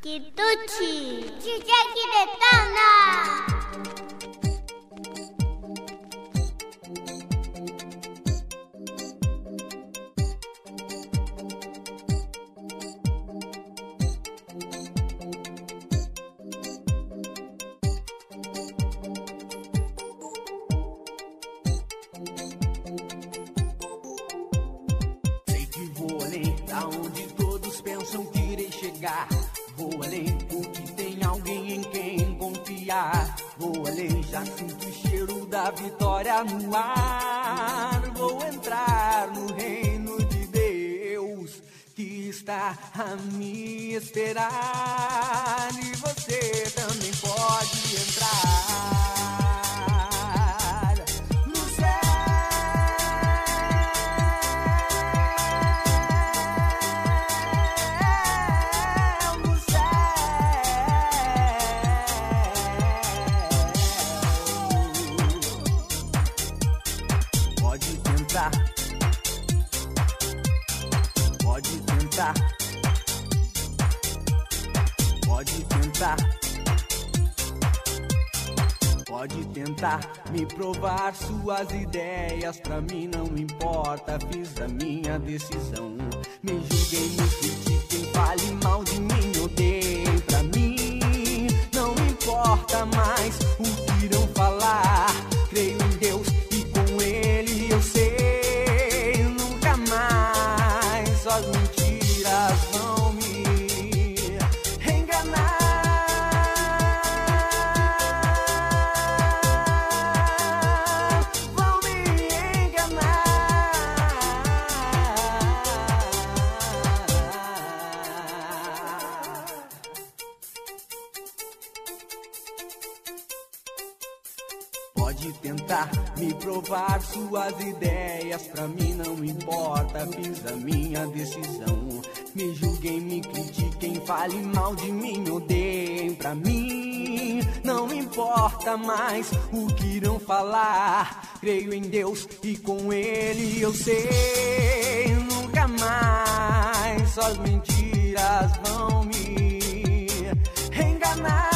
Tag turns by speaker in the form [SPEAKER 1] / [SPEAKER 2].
[SPEAKER 1] Quitucci, DJ que detona.
[SPEAKER 2] Sei que vou além da onde todos pensam que irei chegar. Vou além porque tem alguém em quem confiar. Vou além, já sinto o cheiro da vitória no ar. Vou entrar no reino de Deus que está a me esperar. E você também pode entrar. Pode tentar, pode tentar, pode tentar me provar suas ideias. Pra mim não importa, fiz a minha decisão. Me julguem, me critiquem, fale mal de mim, odeiem. Pra mim não importa mais o que irão falar. Creio em Deus e com Ele eu sei, nunca mais só as mentiras vão me enganar. Vão me enganar. Pode tentar me provar suas ideias. Pra mim não importa, fiz a minha decisão. Me julguem, me critiquem, fale mal de mim, odeiem. Pra mim não importa mais o que irão falar. Creio em Deus e com Ele eu sei, nunca mais só as mentiras vão me enganar.